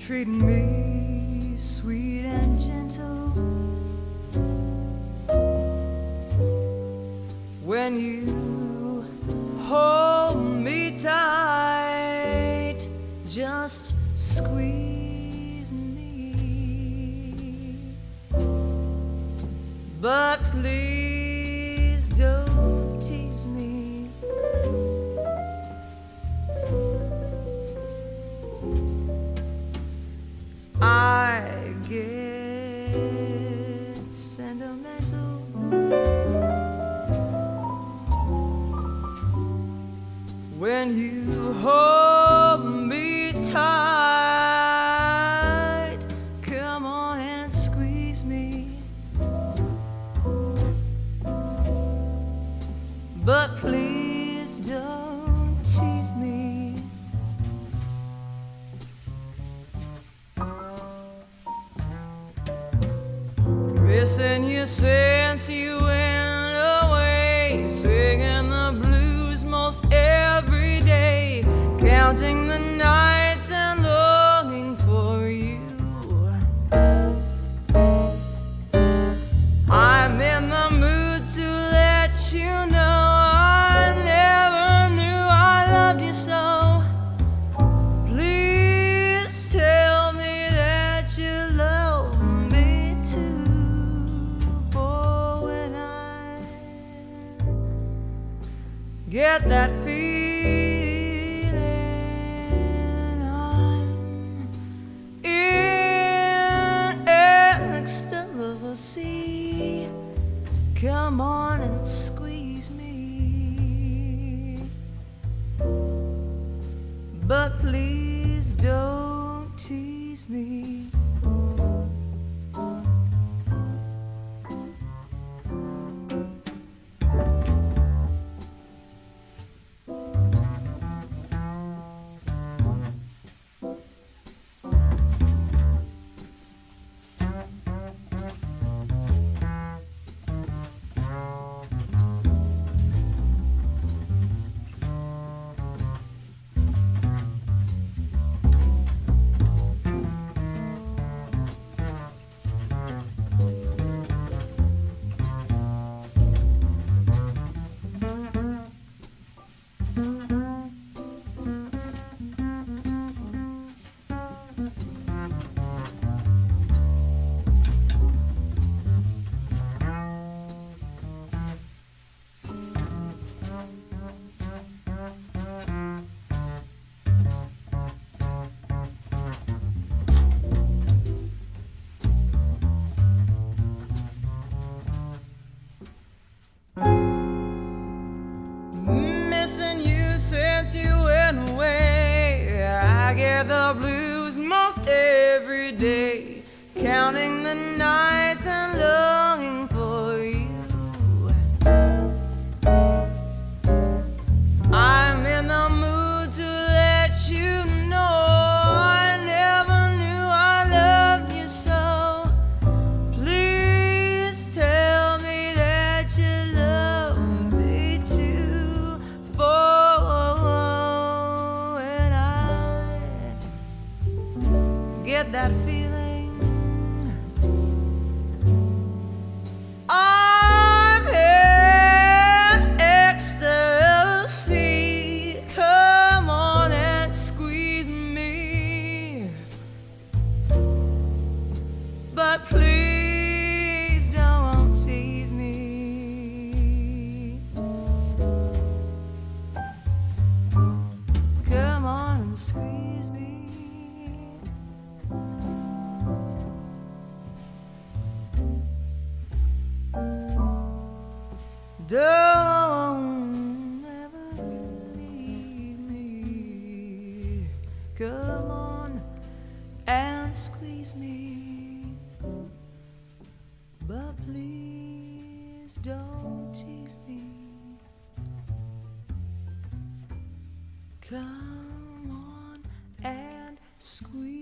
treating me sweet and gentle. When you hold me tight, just squeeze me. But please don't tease me. I get sentimental when you hold me tight. Come on and squeeze me. But please don't tease me. Missing you since you went away, singing the blues most every day, counting the nights and longing for you. I'm in the mood to let you know I never knew I loved you so. Please tell me that you love me too. For when I get that feeling, I'm in ecstasy. Come on and squeeze me. But please don't tease me. Missing you since you went away, I get the blues most every day, counting the nights and longing for you. I'm in the mood to let you know I never knew I loved you so. Please tell me that you love me too. For when I get that feeling, I'm in ecstasy. Come on and squeeze me. But please don't tease me. Come on and squeeze me. Don't ever leave me. Come on and squeeze me. But please don't tease me. Come on and squeeze